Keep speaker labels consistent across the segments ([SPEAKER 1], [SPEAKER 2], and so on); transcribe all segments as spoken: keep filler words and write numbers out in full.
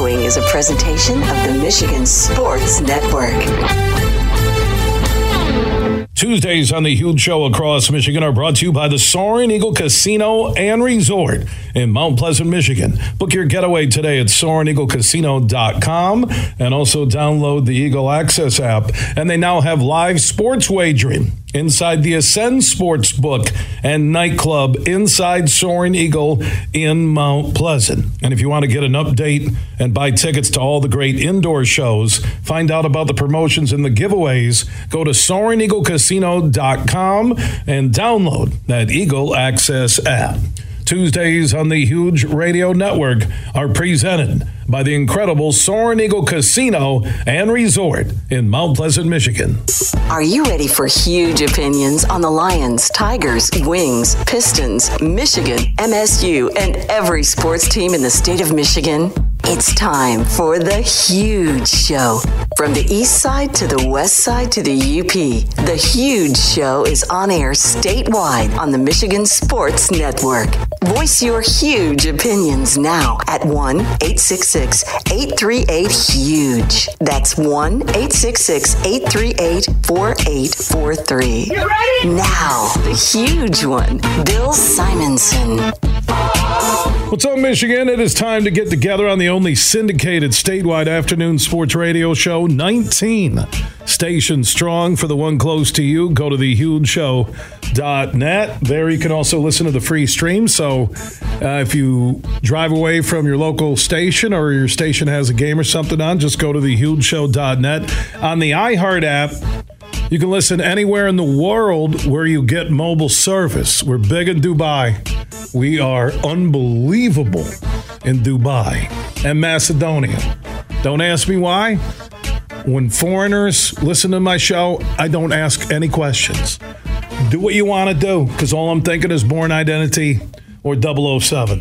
[SPEAKER 1] following is a presentation of the Michigan Sports Network.
[SPEAKER 2] Tuesdays on the Huge Show across Michigan are brought to you by the Soaring Eagle Casino and Resort in Mount Pleasant, Michigan. Book your getaway today at soaring eagle casino dot com and also download the Eagle Access app. And they now have live sports wagering inside the Ascend Sportsbook and nightclub inside Soaring Eagle in Mount Pleasant. And if you want to get an update and buy tickets to all the great indoor shows, find out about the promotions and the giveaways, go to soaring eagle casino dot com and download that Eagle Access app. Tuesdays on the Huge Radio Network are presented by the incredible Soaring Eagle Casino and Resort in Mount Pleasant, Michigan.
[SPEAKER 1] Are you ready for huge opinions on the Lions, Tigers, Wings, Pistons, Michigan, M S U, and every sports team in the state of Michigan? It's time for The Huge Show. From the east side to the west side to the U P, The Huge Show is on air statewide on the Michigan Sports Network. Voice your huge opinions now at one eight six six, eight three eight, HUGE. That's one eight six six, eight three eight, four eight four three. You ready? Now, the huge one, Bill Simonson.
[SPEAKER 2] What's up, Michigan? It is time to get together on the only syndicated statewide afternoon sports radio show, nineteen stations strong. For the one close to you, go to the huge show dot net. There you can also listen to the free stream. So uh, if you drive away from your local station or your station has a game or something on, just go to the huge show dot net. On the iHeart app, you can listen anywhere in the world where you get mobile service. We're big in Dubai. We are unbelievable in Dubai and Macedonia. Don't ask me why. When foreigners listen to my show, I don't ask any questions. Do what you want to do, because all I'm thinking is Born Identity or double oh seven.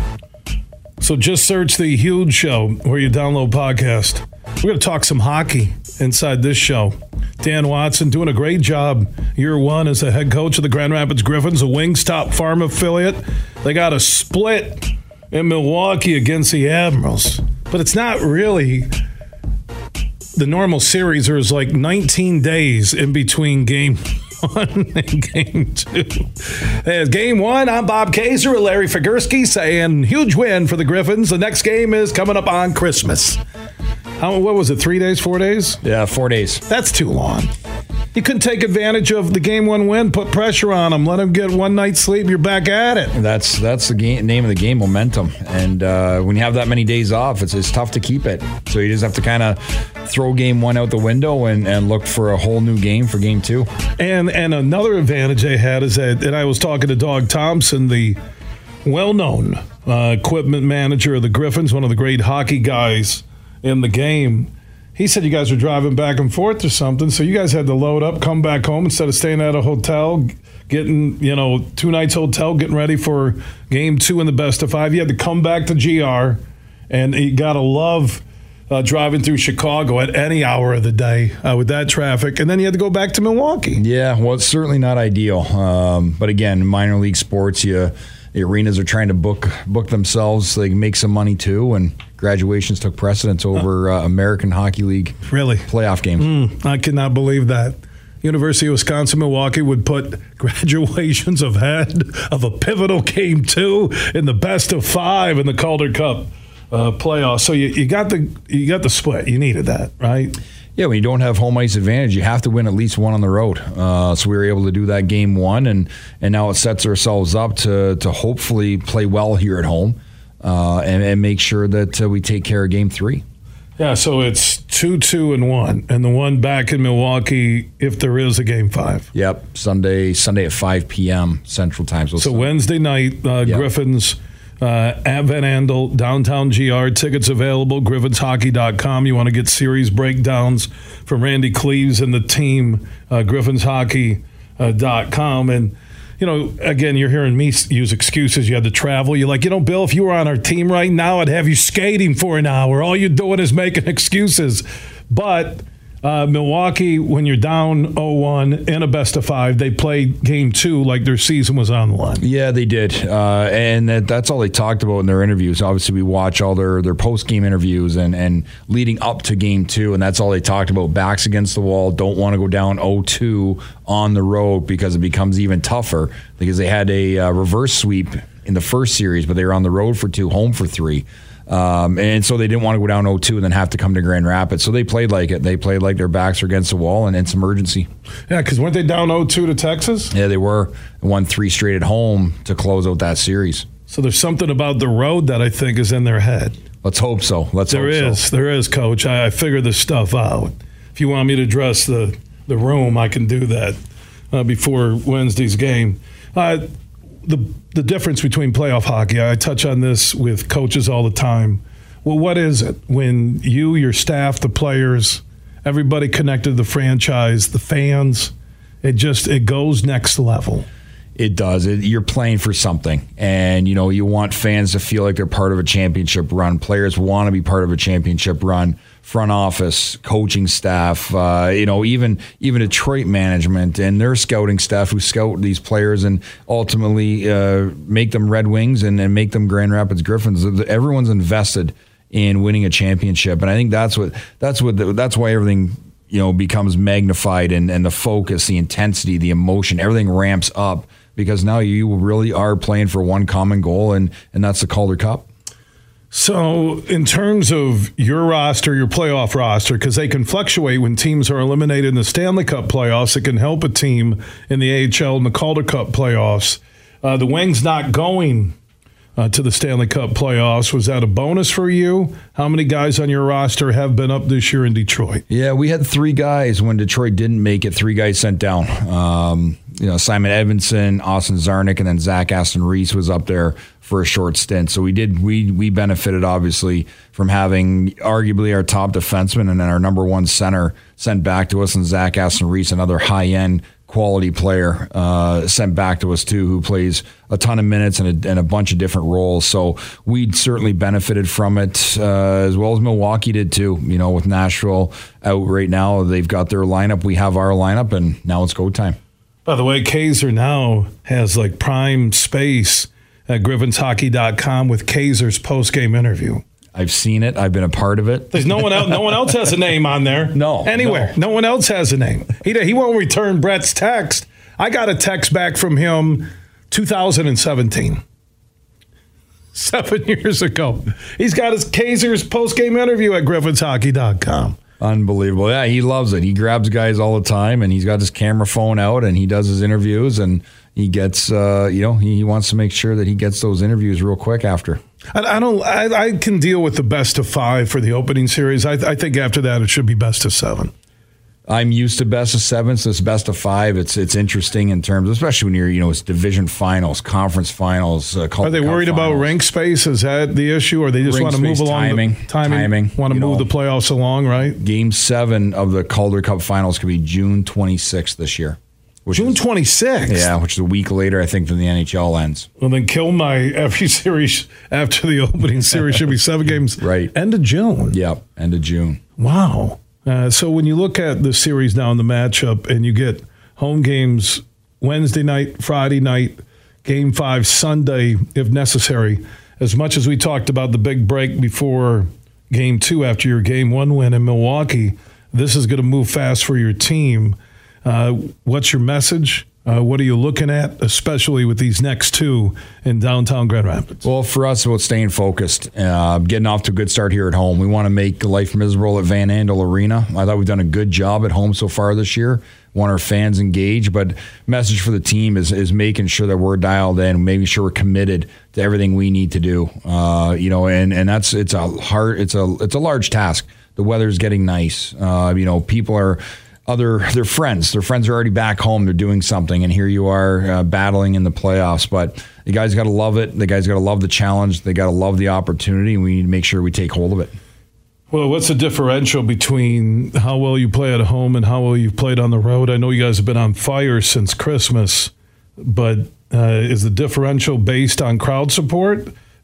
[SPEAKER 2] So just search The Huge Show where you download podcast. We're going to talk some hockey inside this show. Dan Watson doing a great job year one as the head coach of the Grand Rapids Griffins, a Wingstop Farm affiliate. They got a split in Milwaukee against the Admirals. But it's not really the normal series. There's like nineteen days in between game one and game two. As game one, I'm Bob Kaiser with Larry Figursky saying huge win for the Griffins. The next game is coming up on Christmas. How, what was it, three days, four days?
[SPEAKER 3] Yeah, four days.
[SPEAKER 2] That's too long. You couldn't take advantage of the game one win, put pressure on them, let them get one night's sleep, you're back at it.
[SPEAKER 3] That's that's the game, name of the game, momentum. And uh, when you have that many days off, it's, it's tough to keep it. So you just have to kind of throw game one out the window and, and look for a whole new game for game two.
[SPEAKER 2] And and another advantage they had is that, and I was talking to Doug Thompson, the well-known uh, equipment manager of the Griffins, one of the great hockey guys in the game. He said you guys were driving back and forth or something, so you guys had to load up, come back home instead of staying at a hotel, getting, you know, two nights hotel, getting ready for game two in the best of five. You had to come back to G R, and you got to love uh, driving through Chicago at any hour of the day uh, with that traffic, and then you had to go back to Milwaukee.
[SPEAKER 3] Yeah, well, it's certainly not ideal. Um, but again, minor league sports, you, the arenas are trying to book book themselves so they can make some money too, and graduations took precedence over uh, American Hockey League
[SPEAKER 2] really
[SPEAKER 3] playoff games.
[SPEAKER 2] Mm, I cannot believe that. University of Wisconsin-Milwaukee would put graduations ahead of a pivotal game two in the best of five in the Calder Cup uh, playoffs. So you, you got the you got the split. You needed that, right?
[SPEAKER 3] Yeah, when you don't have home ice advantage, you have to win at least one on the road. Uh, so we were able to do that game one, and and now it sets ourselves up to to hopefully play well here at home. Uh, and, and make sure that uh, we take care of game three.
[SPEAKER 2] Yeah, so it's two, two, and one, and the one back in Milwaukee if there is a game five.
[SPEAKER 3] Yep, Sunday Sunday at five p.m. Central Time. So,
[SPEAKER 2] so Wednesday night, uh,
[SPEAKER 3] yep. Griffins
[SPEAKER 2] uh, at Van Andel, downtown G R. Tickets available, griffins hockey dot com. You want to get series breakdowns from Randy Cleves and the team, uh, griffins hockey dot com. And you know, again, you're hearing me use excuses. You had to travel. You're like, you know, Bill, if you were on our team right now, I'd have you skating for an hour. All you're doing is making excuses. But Uh, Milwaukee, when you're down oh one in a best of five, they played game two like their season was on the line.
[SPEAKER 3] Yeah, they did. Uh, and that, that's all they talked about in their interviews. Obviously, we watch all their, their post-game interviews and, and leading up to game two, and that's all they talked about. Backs against the wall, don't want to go down oh two on the road because it becomes even tougher because they had a uh, reverse sweep in the first series, but they were on the road for two, home for three. Um, and so they didn't want to go down oh two and then have to come to Grand Rapids. So they played like it. They played like their backs were against the wall and it's emergency.
[SPEAKER 2] Yeah, because weren't they down oh two to Texas?
[SPEAKER 3] Yeah, they were. Won three straight at home to close out that series.
[SPEAKER 2] So there's something about the road that I think is in their head.
[SPEAKER 3] Let's hope so. Let's
[SPEAKER 2] there
[SPEAKER 3] hope
[SPEAKER 2] is,
[SPEAKER 3] so.
[SPEAKER 2] There is, Coach. I, I figured this stuff out. If you want me to dress the, the room, I can do that uh, before Wednesday's game. Uh, the the difference between playoff hockey, I touch on this with coaches all the time. Well, what is it when you, your staff, the players, everybody connected to the franchise, the fans, it just it goes next level?
[SPEAKER 3] It does. It, you're playing for something, and you know you want fans to feel like they're part of a championship run. Players want to be part of a championship run. Front office, coaching staff, uh, you know, even even Detroit management and their scouting staff who scout these players and ultimately uh, make them Red Wings and, and make them Grand Rapids Griffins. Everyone's invested in winning a championship, and I think that's what that's what the, that's why everything you know becomes magnified and, and the focus, the intensity, the emotion, everything ramps up because now you really are playing for one common goal, and and that's the Calder Cup.
[SPEAKER 2] So in terms of your roster, your playoff roster, because they can fluctuate when teams are eliminated in the Stanley Cup playoffs, it can help a team in the A H L and the Calder Cup playoffs. Uh, the Wings not going uh, to the Stanley Cup playoffs, was that a bonus for you? How many guys on your roster have been up this year in Detroit?
[SPEAKER 3] Yeah, we had three guys when Detroit didn't make it, three guys sent down. Um, you know, Simon Edvinsson, Austin Czarnik, and then Zach Aston Reese was up there for a short stint. So we did we we benefited obviously from having arguably our top defenseman and then our number one center sent back to us, and Zach Aston Reese, another high end quality player, uh, sent back to us too, who plays a ton of minutes and a, and a bunch of different roles. So we certainly benefited from it, uh, as well as Milwaukee did too. You know, with Nashville out right now, they've got their lineup. We have our lineup, and now it's go time.
[SPEAKER 2] By the way, Kaiser now has like prime space at Griffins Hockey dot com with Kaiser's post-game interview.
[SPEAKER 3] I've seen it. I've been a part of it.
[SPEAKER 2] There's no one else. No one else has a name on there.
[SPEAKER 3] No,
[SPEAKER 2] anywhere. No. no one else has a name. He he won't return Brett's text. I got a text back from him, two thousand seventeen, seven years ago. He's got his Kaiser's post-game interview at Griffins Hockey dot com.
[SPEAKER 3] Unbelievable. Yeah, he loves it. He grabs guys all the time, and he's got his camera phone out, and he does his interviews, and he gets, uh, you know, he, he wants to make sure that he gets those interviews real quick after.
[SPEAKER 2] I, I don't. I, I can deal with the best of five for the opening series. I, I think after that it should be best of seven.
[SPEAKER 3] I'm used to best of seven, so it's best of five. It's it's interesting in terms, especially when you're, you know, it's division finals, conference finals. Uh,
[SPEAKER 2] Are they worried about rink space? Is that the issue, or they just
[SPEAKER 3] rink
[SPEAKER 2] want to move
[SPEAKER 3] space,
[SPEAKER 2] along?
[SPEAKER 3] Timing,
[SPEAKER 2] the, timing,
[SPEAKER 3] timing.
[SPEAKER 2] Want to move
[SPEAKER 3] know,
[SPEAKER 2] the playoffs along, right?
[SPEAKER 3] Game seven of the Calder Cup finals could be June twenty-sixth this year.
[SPEAKER 2] June twenty-sixth?
[SPEAKER 3] Yeah, which is a week later, I think, than the N H L ends.
[SPEAKER 2] Well, then kill my every series after the opening series should be seven games.
[SPEAKER 3] Right.
[SPEAKER 2] End of June.
[SPEAKER 3] Yep, end of June.
[SPEAKER 2] Wow. Uh, so when you look at the series now in the matchup and you get home games Wednesday night, Friday night, game five Sunday, if necessary, as much as we talked about the big break before game two after your game one win in Milwaukee, this is going to move fast for your team. Uh, what's your message? Uh, what are you looking at, especially with these next two in downtown Grand Rapids?
[SPEAKER 3] Well, for us, it's about staying focused, uh, getting off to a good start here at home. We want to make life miserable at Van Andel Arena. I thought we've done a good job at home so far this year. Want our fans engaged, but message for the team is is making sure that we're dialed in, making sure we're committed to everything we need to do. Uh, you know, and and that's it's a hard, it's a it's a large task. The weather's getting nice. Uh, you know, people are. Other their friends, their friends are already back home. They're doing something, and here you are uh, battling in the playoffs. But the guys got to love it. The guys got to love the challenge. They got to love the opportunity, and we need to make sure we take hold of it.
[SPEAKER 2] Well, what's the differential between how well you play at home and how well you've played on the road? I know you guys have been on fire since Christmas, but uh, is the differential based on crowd support?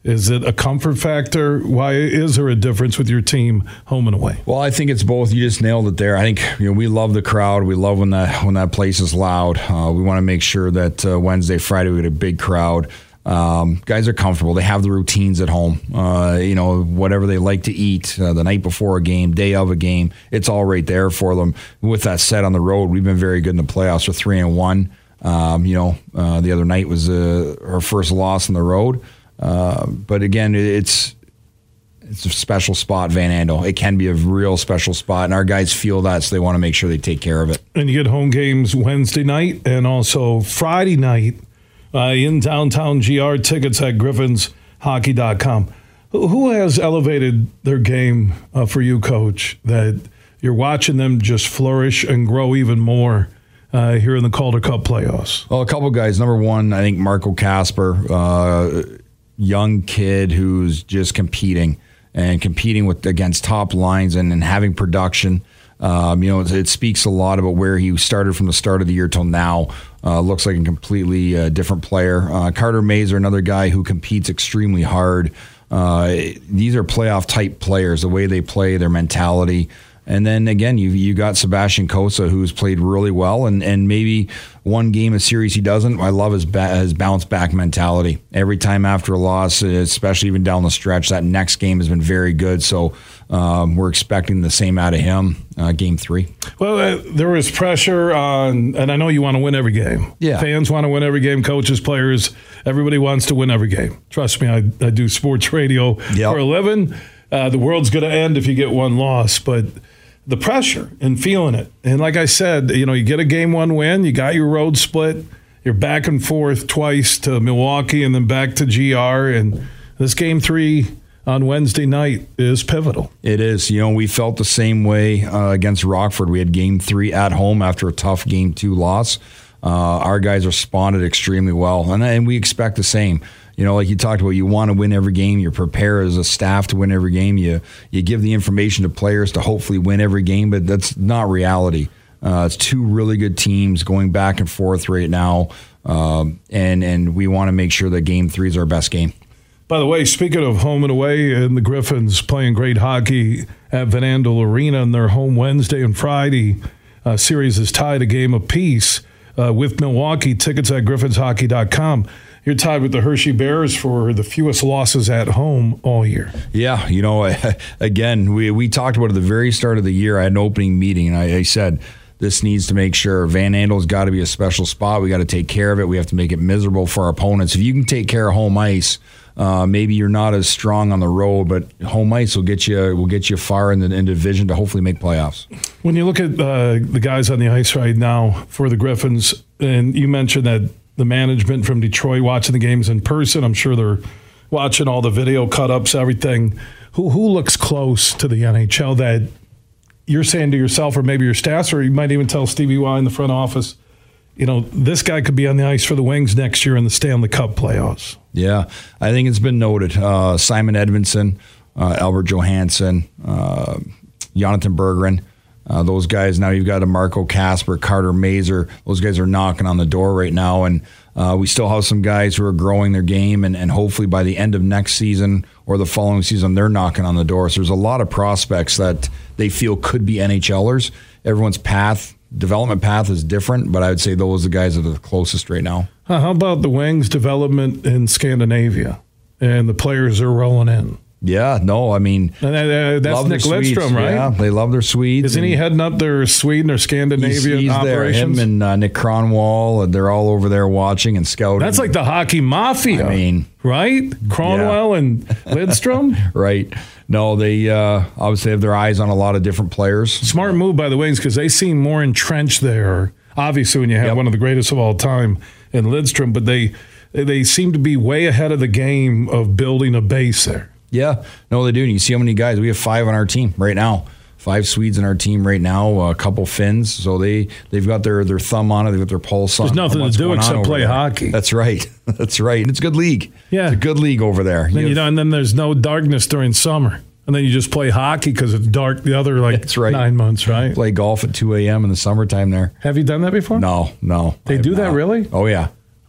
[SPEAKER 2] Is it a comfort factor? Why is there a difference with your team home and away?
[SPEAKER 3] Well, I think it's both. You just nailed it there. I think you know we love the crowd. We love when that when that place is loud. Uh, we want to make sure that uh, Wednesday, Friday we get a big crowd. Um, guys are comfortable. They have the routines at home. Uh, you know, whatever they like to eat uh, the night before a game, day of a game, it's all right there for them. With that said, on the road, we've been very good in the playoffs. We're three and one. Um, you know, uh, the other night was uh, our first loss on the road. Uh, but again, it's it's a special spot, Van Andel. It can be a real special spot, and our guys feel that, so they want to make sure they take care of it.
[SPEAKER 2] And you get home games Wednesday night and also Friday night uh, in downtown G R. Tickets at griffins hockey dot com. Who has elevated their game uh, for you, Coach, that you're watching them just flourish and grow even more uh, here in the Calder Cup playoffs?
[SPEAKER 3] Well, a couple guys. Number one, I think Marco Kasper, uh, young kid who's just competing and competing with against top lines and, and having production. Um, you know, it, it speaks a lot about where he started from the start of the year till now. Uh, looks like a completely uh, different player. Uh, Carter Mazur, another guy who competes extremely hard. Uh, these are playoff type players, the way they play, their mentality. And then again, you you got Sebastian Cossa, who's played really well, and, and maybe one game a series he doesn't. I love his ba- his bounce back mentality. Every time after a loss, especially even down the stretch, that next game has been very good. So um, we're expecting the same out of him. Uh, game three.
[SPEAKER 2] Well, uh, there was pressure on, and I know you want to win every game.
[SPEAKER 3] Yeah,
[SPEAKER 2] fans want to win every game. Coaches, players, everybody wants to win every game. Trust me, I, I do sports radio yep. for a living. Uh, the world's going to end if you get one loss, but the pressure and feeling it. And like I said, you know, you get a game one win, you got your road split, you're back and forth twice to Milwaukee and then back to G R. And this game three on Wednesday night is pivotal.
[SPEAKER 3] It is. You know, we felt the same way uh, against Rockford. We had game three at home after a tough game two loss. Uh, our guys responded extremely well, and, and we expect the same. You know, like you talked about, you want to win every game. You prepare as a staff to win every game. You you give the information to players to hopefully win every game, but that's not reality. Uh, it's two really good teams going back and forth right now, um, and and we want to make sure that game three is our best game.
[SPEAKER 2] By the way, speaking of home and away, and the Griffins playing great hockey at Van Andel Arena in their home Wednesday and Friday uh, series is tied a game apiece uh, with Milwaukee. Tickets at griffins hockey dot com. You're tied with the Hershey Bears for the fewest losses at home all year.
[SPEAKER 3] Yeah, you know, again, we we talked about it at the very start of the year. I had an opening meeting, and I, I said, this needs to make sure Van Andel's got to be a special spot. We got to take care of it. We have to make it miserable for our opponents. If you can take care of home ice, uh, maybe you're not as strong on the road, but home ice will get you will get you far in the, in the division to hopefully make playoffs.
[SPEAKER 2] When you look at uh, the guys on the ice right now for the Griffins, and you mentioned that the management from Detroit watching the games in person, I'm sure they're watching all the video cut-ups, everything. Who who looks close to the N H L that you're saying to yourself, or maybe your staff, or you might even tell Stevie Y in the front office, you know, this guy could be on the ice for the Wings next year in the Stanley Cup playoffs?
[SPEAKER 3] Yeah, I think it's been noted. Uh, Simon Edvinsson, uh, Albert Johansson, uh, Jonathan Berggren. Uh, those guys, now you've got a Marco Kasper, Carter Mazur. Those guys are knocking on the door right now, and uh, we still have some guys who are growing their game, and, and hopefully by the end of next season or the following season, they're knocking on the door. So there's a lot of prospects that they feel could be NHLers. Everyone's path, development path is different, but I would say those are the guys that are the closest right now.
[SPEAKER 2] Uh, how about the Wings development in Scandinavia? And the players are rolling in.
[SPEAKER 3] Yeah, no, I mean,
[SPEAKER 2] and, uh, that's Nick Lidstrom, right?
[SPEAKER 3] Yeah, they love their Swedes.
[SPEAKER 2] Isn't he heading up their Sweden or Scandinavian
[SPEAKER 3] he's, he's
[SPEAKER 2] operations?
[SPEAKER 3] There. Him and uh, Nick Cronwall, they're all over there watching and scouting.
[SPEAKER 2] That's like the hockey mafia. I mean, right? Cronwall yeah. and Lidstrom,
[SPEAKER 3] right? No, they uh, obviously have their eyes on a lot of different players.
[SPEAKER 2] Smart move by the Wings because they seem more entrenched there. Obviously, when you have yep. one of the greatest of all time in Lidstrom, but they they seem to be way ahead of the game of building a base there.
[SPEAKER 3] Yeah, no, they do. And you see how many guys. We have five on our team right now. Five Swedes in our team right now, a couple Finns. So they, they've got their, their thumb on it. They've got their pulse on it.
[SPEAKER 2] There's nothing to do except play
[SPEAKER 3] there.
[SPEAKER 2] hockey.
[SPEAKER 3] That's right. That's right. And it's a good league.
[SPEAKER 2] Yeah.
[SPEAKER 3] It's a good league over there.
[SPEAKER 2] Then, you you know, and then there's no darkness during summer. And then you just play hockey because it's dark the other like That's right. nine months, right?
[SPEAKER 3] Play golf at two a.m. in the summertime there.
[SPEAKER 2] Have you done that before?
[SPEAKER 3] No, no.
[SPEAKER 2] They do that
[SPEAKER 3] not.
[SPEAKER 2] really?
[SPEAKER 3] Oh, yeah.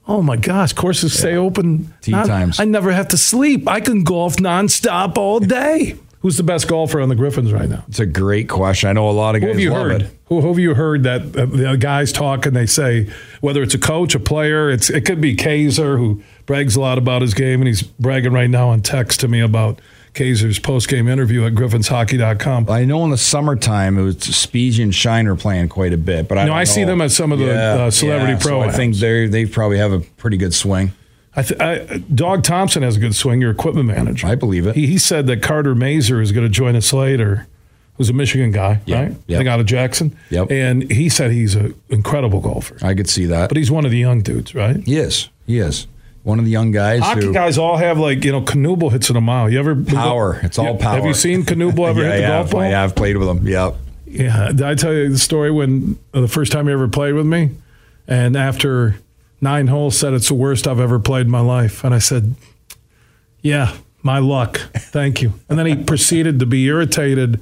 [SPEAKER 2] Oh, my gosh. Courses stay open.
[SPEAKER 3] Tee
[SPEAKER 2] non-
[SPEAKER 3] times.
[SPEAKER 2] I never have to sleep. I can golf nonstop all day. Who's the best golfer on the Griffins right now?
[SPEAKER 3] It's a great question. I know a lot of
[SPEAKER 2] Who
[SPEAKER 3] guys
[SPEAKER 2] have you
[SPEAKER 3] love
[SPEAKER 2] heard?
[SPEAKER 3] it.
[SPEAKER 2] Who, who have you heard that uh, the guys talk and they say, whether it's a coach, a player, it's it could be Kaiser, who brags a lot about his game, and he's bragging right now on text to me about Kaiser's post-game interview at griffins hockey dot com.
[SPEAKER 3] I know in the summertime it was Speedy and Shiner playing quite a bit, but I
[SPEAKER 2] No,
[SPEAKER 3] don't
[SPEAKER 2] I
[SPEAKER 3] know.
[SPEAKER 2] see them at some of the
[SPEAKER 3] Yeah,
[SPEAKER 2] uh, Celebrity
[SPEAKER 3] yeah,
[SPEAKER 2] Pro.
[SPEAKER 3] So I think they they probably have a pretty good swing.
[SPEAKER 2] I th- I, Dog Thompson has a good swing, your equipment manager.
[SPEAKER 3] I believe it.
[SPEAKER 2] He, he said that Carter Mazer is going to join us later, who's a Michigan guy,
[SPEAKER 3] Yeah,
[SPEAKER 2] right?
[SPEAKER 3] yeah.
[SPEAKER 2] I think out of Jackson.
[SPEAKER 3] Yep.
[SPEAKER 2] And he said he's an incredible golfer.
[SPEAKER 3] I could see that.
[SPEAKER 2] But he's one of the young dudes, right?
[SPEAKER 3] He is. He is. One of the young guys
[SPEAKER 2] Hockey
[SPEAKER 3] who
[SPEAKER 2] guys all have, like, you know, Knuble hits in a mile. You ever
[SPEAKER 3] power. It's all power.
[SPEAKER 2] Have you seen Knuble ever
[SPEAKER 3] yeah,
[SPEAKER 2] hit the
[SPEAKER 3] I
[SPEAKER 2] golf
[SPEAKER 3] have.
[SPEAKER 2] ball?
[SPEAKER 3] I have played with him. Yep.
[SPEAKER 2] Yeah. Did I tell you the story when uh, the first time he ever played with me? And after nine holes, said it's the worst I've ever played in my life. And I said, yeah, my luck. Thank you. And then he proceeded to be irritated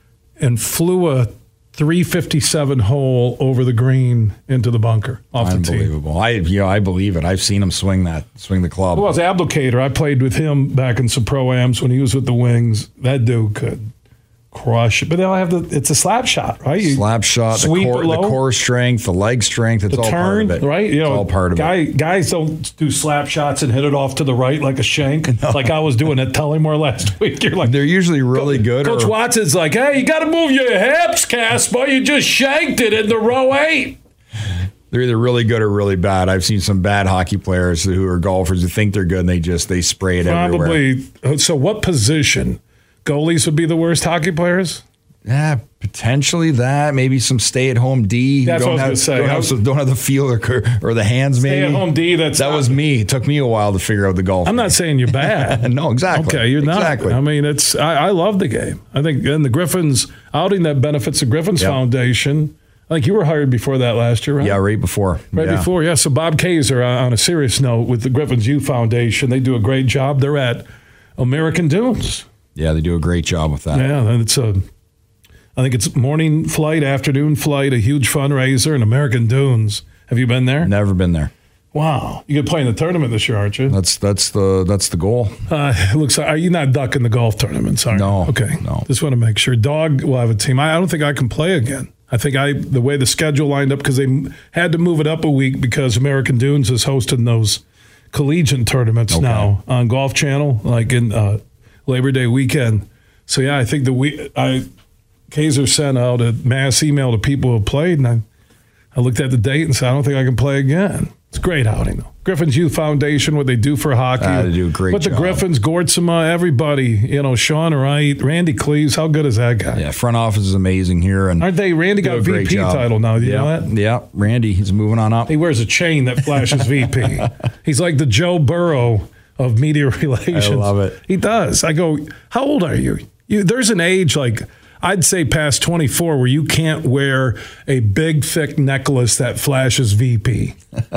[SPEAKER 2] and flew a three fifty-seven hole over the green into the bunker off the tee.
[SPEAKER 3] Unbelievable. I you know I believe it. I've seen him swing that swing the club.
[SPEAKER 2] Who was Abdicator? I played with him back in some pro-ams when he was with the Wings. That dude could crush it. But they all have the, it's a slap shot, right? You
[SPEAKER 3] Slap shot, the
[SPEAKER 2] sweep
[SPEAKER 3] core,
[SPEAKER 2] it
[SPEAKER 3] the
[SPEAKER 2] low,
[SPEAKER 3] core strength, the leg strength. It's
[SPEAKER 2] the
[SPEAKER 3] all
[SPEAKER 2] turn,
[SPEAKER 3] part of it.
[SPEAKER 2] right? You
[SPEAKER 3] it's
[SPEAKER 2] know,
[SPEAKER 3] all part of
[SPEAKER 2] guy,
[SPEAKER 3] it.
[SPEAKER 2] Guys don't do slap shots and hit it off to the right like a shank, no. like I was doing at Tullymore last week. You're like,
[SPEAKER 3] they're usually really good.
[SPEAKER 2] Coach
[SPEAKER 3] or,
[SPEAKER 2] Watson's like, hey, you got to move your hips, Casper. You just shanked it in the row eight.
[SPEAKER 3] They're either really good or really bad. I've seen some bad hockey players who are golfers who think they're good and they just they spray it
[SPEAKER 2] Probably.
[SPEAKER 3] everywhere.
[SPEAKER 2] So what position? Goalies would be the worst hockey players?
[SPEAKER 3] Yeah, potentially that. Maybe some stay-at-home D. who
[SPEAKER 2] That's
[SPEAKER 3] don't
[SPEAKER 2] what I
[SPEAKER 3] have,
[SPEAKER 2] was gonna say.
[SPEAKER 3] Don't have, some, don't have the feel or, or the hands. Maybe
[SPEAKER 2] Stay-at-home D. That's
[SPEAKER 3] that
[SPEAKER 2] not,
[SPEAKER 3] was me. It took me a while to figure out the golf.
[SPEAKER 2] I'm
[SPEAKER 3] game.
[SPEAKER 2] not saying you're bad.
[SPEAKER 3] No, exactly.
[SPEAKER 2] Okay, you're not.
[SPEAKER 3] Exactly.
[SPEAKER 2] I mean, it's. I, I love the game. I think, and the Griffins outing that benefits the Griffins
[SPEAKER 3] Yep.
[SPEAKER 2] Foundation. I think you were hired before that last year, right?
[SPEAKER 3] Yeah, right before.
[SPEAKER 2] Right
[SPEAKER 3] yeah.
[SPEAKER 2] before, yeah. So Bob Kaiser, uh, on a serious note, with the Griffins Youth Foundation, they do a great job. They're at American Dunes.
[SPEAKER 3] Yeah, they do a great job with that.
[SPEAKER 2] Yeah, and it's a. I think it's morning flight, afternoon flight, a huge fundraiser in American Dunes. Have you been there?
[SPEAKER 3] Never been there.
[SPEAKER 2] Wow, you could play in the tournament this year, aren't you?
[SPEAKER 3] That's that's the that's the goal.
[SPEAKER 2] Uh, it looks like, are you not ducking the golf tournaments? Are you?
[SPEAKER 3] No,
[SPEAKER 2] Okay.
[SPEAKER 3] no.
[SPEAKER 2] Just want to make sure. Dog will have a team. I, I don't think I can play again. I think I the way the schedule lined up, because they m- had to move it up a week because American Dunes is hosting those collegiate tournaments
[SPEAKER 3] Okay.
[SPEAKER 2] now on Golf Channel, like in uh, Labor Day weekend. So yeah, I think the week I Kaiser sent out a mass email to people who played, and I, I looked at the date and said, I don't think I can play again. It's a great outing, though. Griffins Youth Foundation, what they do for hockey.
[SPEAKER 3] Ah, they do a great
[SPEAKER 2] But the
[SPEAKER 3] job.
[SPEAKER 2] Griffins, Gortsema, everybody, you know, Sean Wright, Randy Cleves, how good is that guy?
[SPEAKER 3] Yeah, front office is amazing here, and
[SPEAKER 2] Aren't they? Randy
[SPEAKER 3] do
[SPEAKER 2] got
[SPEAKER 3] a great
[SPEAKER 2] V P
[SPEAKER 3] job.
[SPEAKER 2] title now. Do you
[SPEAKER 3] yeah.
[SPEAKER 2] know that?
[SPEAKER 3] Yeah, Randy, he's moving on up.
[SPEAKER 2] He wears a chain that flashes V P. He's like the Joe Burrow of media relations.
[SPEAKER 3] I love it.
[SPEAKER 2] He does. I go, how old are you? You there's an age like I'd say past twenty-four where you can't wear a big thick necklace that flashes V P.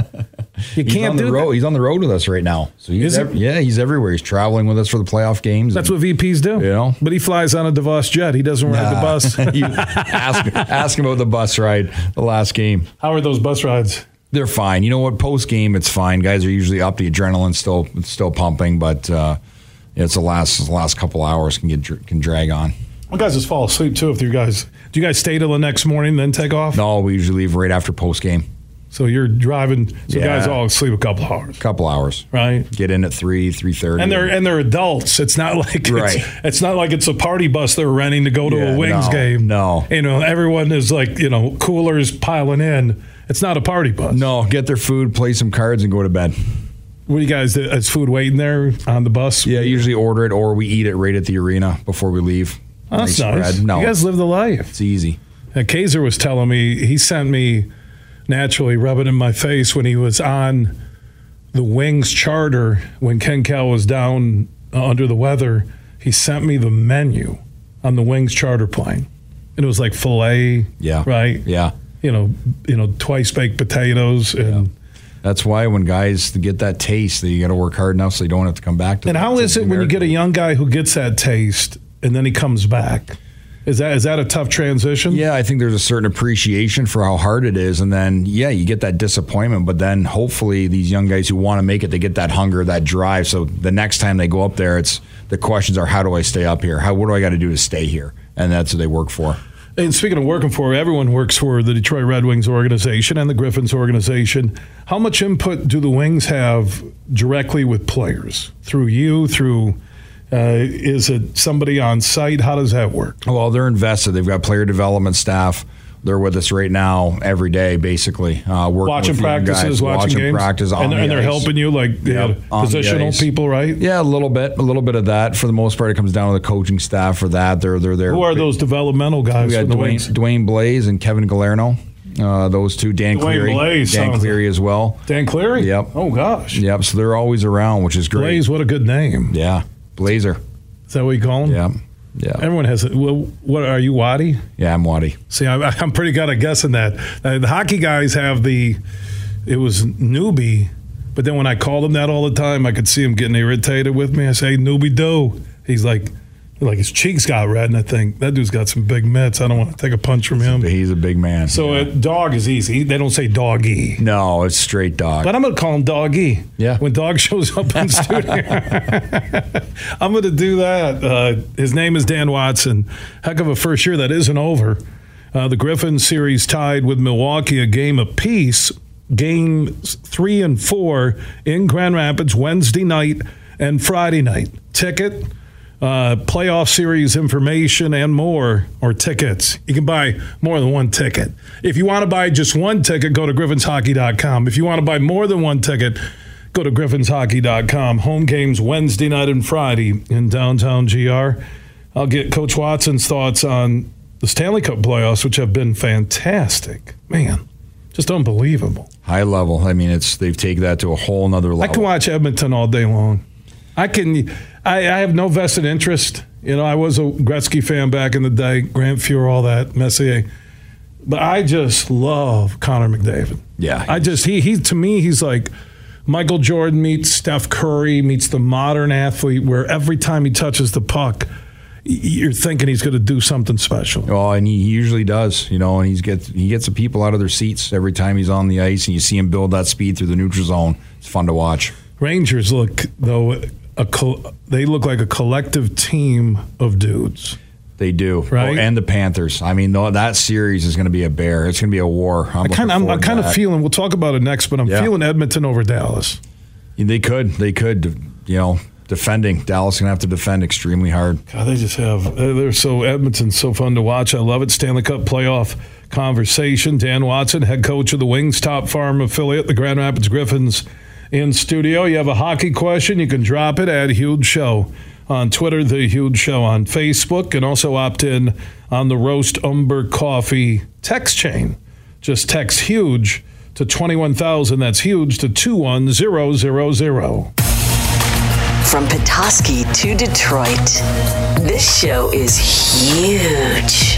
[SPEAKER 2] You
[SPEAKER 3] He's
[SPEAKER 2] can't
[SPEAKER 3] on the
[SPEAKER 2] do
[SPEAKER 3] road.
[SPEAKER 2] that.
[SPEAKER 3] He's on the road with us right now. So he's
[SPEAKER 2] Is he?
[SPEAKER 3] ev- yeah, he's everywhere. He's traveling with us for the playoff games.
[SPEAKER 2] That's what V Ps do.
[SPEAKER 3] You know?
[SPEAKER 2] But he flies on a DeVos jet. He doesn't ride the
[SPEAKER 3] Nah.
[SPEAKER 2] bus.
[SPEAKER 3] You ask ask him about the bus ride, the last game.
[SPEAKER 2] How are those bus rides?
[SPEAKER 3] They're fine. You know what? Post game, it's fine. Guys are usually up. The adrenaline's still it's still pumping, but uh, it's the last the last couple hours can get dr- can drag on.
[SPEAKER 2] Well, guys just fall asleep too. If you guys, do you guys stay till the next morning then take off?
[SPEAKER 3] No, we usually leave right after post game.
[SPEAKER 2] So you're driving. So
[SPEAKER 3] Yeah.
[SPEAKER 2] guys all sleep a couple hours,
[SPEAKER 3] Couple hours.
[SPEAKER 2] right?
[SPEAKER 3] Get in at three, three thirty.
[SPEAKER 2] And they're and they're adults. It's not like it's,
[SPEAKER 3] Right.
[SPEAKER 2] it's not like it's a party bus they're renting to go to
[SPEAKER 3] Yeah,
[SPEAKER 2] a Wings
[SPEAKER 3] no,
[SPEAKER 2] game.
[SPEAKER 3] no.
[SPEAKER 2] you know everyone is like you know coolers piling in. It's not a party bus.
[SPEAKER 3] no, get their food, play some cards, and go to bed.
[SPEAKER 2] What do you guys? Is food waiting there on the bus?
[SPEAKER 3] Yeah, usually order it or we eat it right at the arena before we leave.
[SPEAKER 2] Oh, that's nice.
[SPEAKER 3] spread. No,
[SPEAKER 2] You guys live the life.
[SPEAKER 3] it's easy.
[SPEAKER 2] And Kaiser was telling me, he sent me naturally rubbing in my face when he was on the Wings charter when Ken Kell was down uh, under the weather. He sent me the menu on the Wings charter plane. And it was like filet,
[SPEAKER 3] Yeah.
[SPEAKER 2] right?
[SPEAKER 3] Yeah.
[SPEAKER 2] You know, you know, twice baked potatoes and
[SPEAKER 3] That's why when guys get that taste, you got to work hard enough so you don't have to come back to
[SPEAKER 2] And
[SPEAKER 3] that.
[SPEAKER 2] how
[SPEAKER 3] To
[SPEAKER 2] is
[SPEAKER 3] the
[SPEAKER 2] it when you get a
[SPEAKER 3] American.
[SPEAKER 2] young guy who gets that taste and then he comes back? Is that is that a tough transition?
[SPEAKER 3] Yeah, I think there's a certain appreciation for how hard it is. And then, yeah, you get that disappointment. But then hopefully these young guys who want to make it, they get that hunger, that drive. So the next time they go up there, it's the questions are, how do I stay up here? How What do I got to do to stay here? And that's what they work for.
[SPEAKER 2] And speaking of working for, everyone works for the Detroit Red Wings organization and the Griffins organization. How much input do the Wings have directly with players? Through you, through... Uh, is it somebody on site? How does that work?
[SPEAKER 3] Well, they're invested. They've got player development staff. They're with us right now every day, basically. Uh, working
[SPEAKER 2] watching
[SPEAKER 3] with
[SPEAKER 2] practices,
[SPEAKER 3] guys,
[SPEAKER 2] watching, watching games,
[SPEAKER 3] practice on
[SPEAKER 2] and,
[SPEAKER 3] the
[SPEAKER 2] and they're
[SPEAKER 3] ice.
[SPEAKER 2] helping you, like
[SPEAKER 3] Yep,
[SPEAKER 2] yeah, positional people, right?
[SPEAKER 3] Yeah, a little bit, a little bit of that. For the most part, it comes down to the coaching staff for that. They're they're there.
[SPEAKER 2] Who are those developmental guys?
[SPEAKER 3] We got
[SPEAKER 2] from the
[SPEAKER 3] Dwayne,
[SPEAKER 2] Wings?
[SPEAKER 3] Dwayne Blaze and Kevin Galerno. Uh, those two, Dan
[SPEAKER 2] Dwayne
[SPEAKER 3] Cleary,
[SPEAKER 2] Blaze
[SPEAKER 3] Dan Cleary
[SPEAKER 2] like,
[SPEAKER 3] as well.
[SPEAKER 2] Dan Cleary.
[SPEAKER 3] Yep.
[SPEAKER 2] Oh gosh.
[SPEAKER 3] Yep. So they're always around, which is great.
[SPEAKER 2] Blaze, what a good name.
[SPEAKER 3] Yeah, Blazer.
[SPEAKER 2] Is that what you call him?
[SPEAKER 3] Yeah. Yeah.
[SPEAKER 2] Everyone has it. Well, what are you, Waddy?
[SPEAKER 3] Yeah, I'm Waddy.
[SPEAKER 2] See, I, I'm pretty good at guessing that. Uh, the hockey guys have the. It was newbie, but then when I called him that all the time, I could see him getting irritated with me. I say, newbie do. He's like, like his cheeks got red, and I think that dude's got some big mitts. I don't want to take a punch from him.
[SPEAKER 3] He's a big man.
[SPEAKER 2] So
[SPEAKER 3] yeah.
[SPEAKER 2] uh, dog is easy. They don't say doggy.
[SPEAKER 3] No, it's straight dog.
[SPEAKER 2] But I'm going to call him Doggy.
[SPEAKER 3] Yeah.
[SPEAKER 2] When Dog shows up in studio. I'm going to do that. Uh, his name is Dan Watson. Heck of a first year that isn't over. Uh, the Griffins series tied with Milwaukee a game apiece. Games three and four in Grand Rapids Wednesday night and Friday night. Ticket, uh, playoff series information, and more, or tickets. You can buy more than one ticket. If you want to buy just one ticket, go to griffins hockey dot com. If you want to buy more than one ticket, go to griffins hockey dot com. Home games Wednesday night and Friday in downtown G R. I'll get Coach Watson's thoughts on the Stanley Cup playoffs, which have been fantastic. Man, just unbelievable.
[SPEAKER 3] High level. I mean, it's they've taken that to a whole nother level.
[SPEAKER 2] I can watch Edmonton all day long. I can. I, I have no vested interest. You know, I was a Gretzky fan back in the day, Grant Fuhr, all that, Messier. But I just love Connor McDavid.
[SPEAKER 3] Yeah.
[SPEAKER 2] I just, he, he to me, he's like Michael Jordan meets Steph Curry, meets the modern athlete, where every time he touches the puck, you're thinking he's going to do something special.
[SPEAKER 3] Well, and he usually does, you know, and he's gets he gets the people out of their seats every time he's on the ice, and you see him build that speed through the neutral zone. It's fun to watch.
[SPEAKER 2] Rangers look, though, a co- they look like a collective team of dudes.
[SPEAKER 3] They do,
[SPEAKER 2] right?
[SPEAKER 3] Oh, and the Panthers. I mean, that series is going to be a bear. It's going to be a war. I'm
[SPEAKER 2] I kind of, I'm, I'm kind of feeling. We'll talk about it next, but I'm
[SPEAKER 3] yeah. feeling
[SPEAKER 2] Edmonton over Dallas.
[SPEAKER 3] They could, they could, you know. Defending. Dallas going to have to defend extremely hard.
[SPEAKER 2] God, they just have. They're so, Edmonton's so fun to watch. I love it. Stanley Cup playoff conversation. Dan Watson, head coach of the Wings, Top Farm affiliate, the Grand Rapids Griffins, in studio. You have a hockey question, you can drop it at Huge Show on Twitter, The Huge Show on Facebook, and also opt in on the Roast Umber Coffee text chain. Just text HUGE to twenty-one thousand. That's HUGE to two one zero zero zero.
[SPEAKER 1] From Petoskey to Detroit, this show is huge.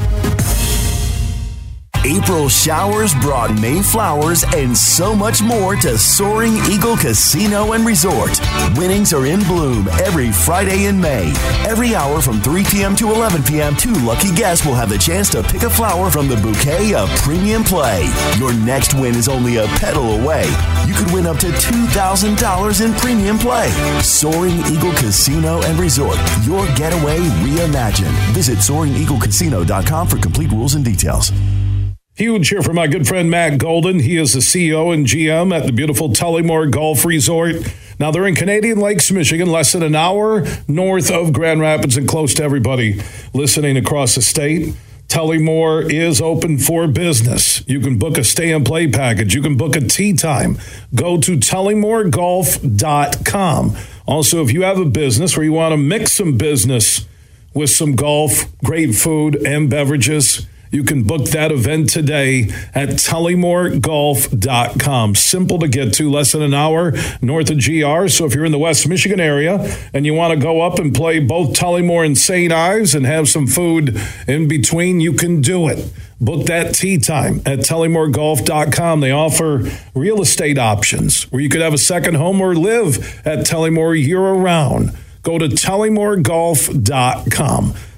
[SPEAKER 4] April showers brought May flowers and so much more to Soaring Eagle Casino and Resort. Winnings are in bloom every Friday in May. Every hour from three p.m. to eleven p.m., two lucky guests will have the chance to pick a flower from the bouquet of premium play. Your next win is only a pedal away. You could win up to two thousand dollars in premium play. Soaring Eagle Casino and Resort. Your getaway reimagined. Visit soaring eagle casino dot com for complete rules and details.
[SPEAKER 2] Huge here for my good friend Matt Golden. He is the C E O and G M at the beautiful Tullymore Golf Resort. Now, they're in Canadian Lakes, Michigan, less than an hour north of Grand Rapids and close to everybody listening across the state. Tullymore is open for business. You can book a stay-and-play package. You can book a tee time. Go to tullymore golf dot com. Also, if you have a business where you want to mix some business with some golf, great food, and beverages, you can book that event today at tullymore golf dot com. Simple to get to, less than an hour north of G R. So if you're in the West Michigan area and you want to go up and play both Tullymore and Saint Ives and have some food in between, you can do it. Book that tee time at tullymore golf dot com. They offer real estate options where you could have a second home or live at Tullymore year-round. Go to tullymore golf dot com.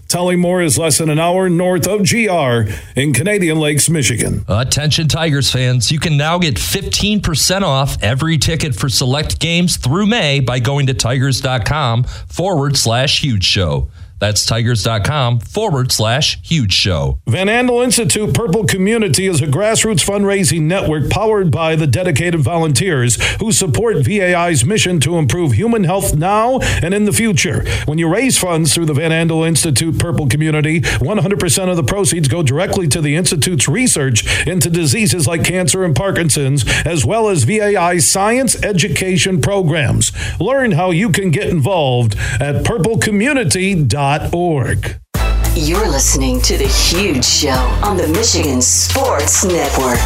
[SPEAKER 2] Tullymore is less than an hour north of G R in Canadian Lakes, Michigan.
[SPEAKER 5] Attention Tigers fans, you can now get fifteen percent off every ticket for select games through May by going to tigers.com forward slash huge show. That's tigers.com forward slash huge show.
[SPEAKER 2] Van Andel Institute Purple Community is a grassroots fundraising network powered by the dedicated volunteers who support V A I's mission to improve human health now and in the future. When you raise funds through the Van Andel Institute Purple Community, one hundred percent of the proceeds go directly to the Institute's research into diseases like cancer and Parkinson's, as well as V A I's science education programs. Learn how you can get involved at purple community dot org.
[SPEAKER 1] You're listening to The Huge Show on the Michigan Sports Network.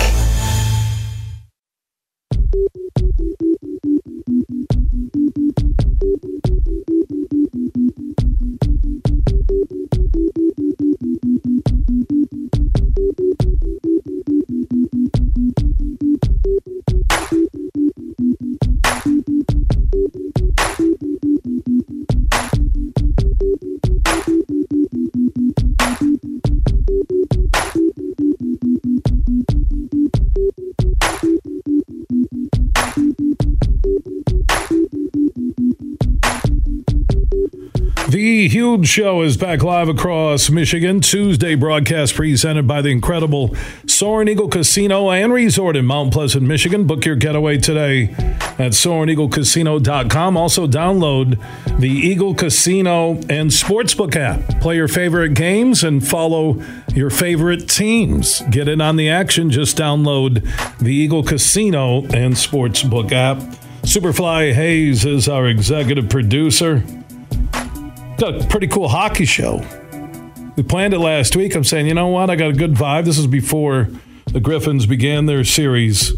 [SPEAKER 2] The Huge Show is back live across Michigan. Tuesday broadcast presented by the incredible Soaring Eagle Casino and Resort in Mount Pleasant, Michigan. Book your getaway today at soaring eagle casino dot com. Also download the Eagle Casino and Sportsbook app. Play your favorite games and follow your favorite teams. Get in on the action. Just download the Eagle Casino and Sportsbook app. Superfly Hayes is our executive producer. A pretty cool hockey show. We planned it last week. I'm saying, you know what? I got a good vibe. This is before the Griffins began their series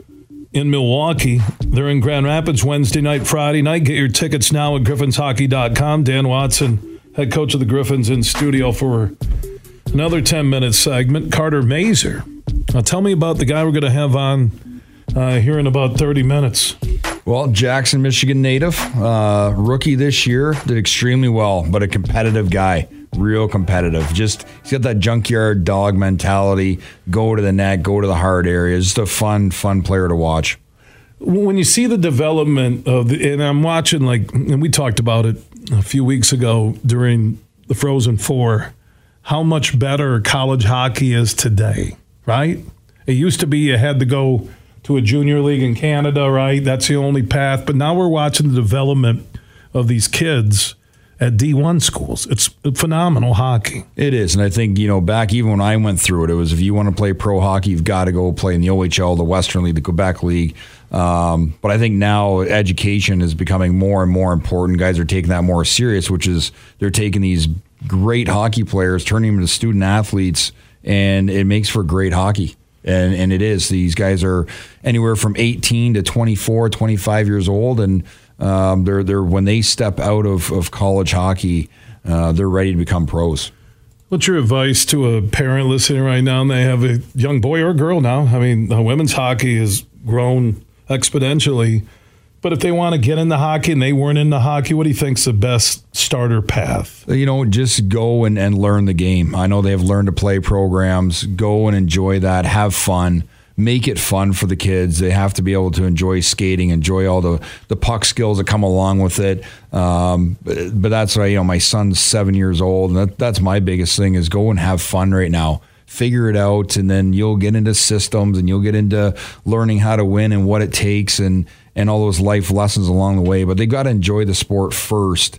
[SPEAKER 2] in Milwaukee. They're in Grand Rapids Wednesday night, Friday night. Get your tickets now at griffins hockey dot com. Dan Watson, head coach of the Griffins, in studio for another ten-minute segment. Carter Mazur. Now tell me about the guy we're going to have on uh, here in about thirty minutes.
[SPEAKER 3] Well, Jackson, Michigan native, uh, rookie this year, did extremely well, but a competitive guy, real competitive. Just he's got that junkyard dog mentality, go to the net, go to the hard areas. Just a fun, fun player to watch.
[SPEAKER 2] When you see the development of the, and I'm watching, like, and we talked about it a few weeks ago during the Frozen Four, how much better college hockey is today, right? It used to be you had to go to a junior league in Canada, right? That's the only path. But now we're watching the development of these kids at D one schools. It's phenomenal hockey.
[SPEAKER 3] It is. And I think, you know, back even when I went through it, it was if you want to play pro hockey, you've got to go play in the O H L, the Western League, the Quebec League. Um, but I think now education is becoming more and more important. Guys are taking that more serious, which is they're taking these great hockey players, turning them into student athletes, and it makes for great hockey. And and it is. These guys are anywhere from eighteen to twenty-four, twenty-five years old, and um, they're they're when they step out of, of college hockey, uh, they're ready to become pros.
[SPEAKER 2] What's your advice to a parent listening right now and they have a young boy or girl now? I mean, uh, women's hockey has grown exponentially, but if they want to get into hockey and they weren't into hockey, what do you think's the best starter path?
[SPEAKER 3] You know, just go and, and learn the game. I know they have learn to play programs. Go and enjoy that. Have fun. Make it fun for the kids. They have to be able to enjoy skating, enjoy all the, the puck skills that come along with it. Um, but, but that's why, you know, my son's seven years old, and that, that's my biggest thing is go and have fun right now. Figure it out, and then you'll get into systems and you'll get into learning how to win and what it takes and, and all those life lessons along the way. But they got to enjoy the sport first.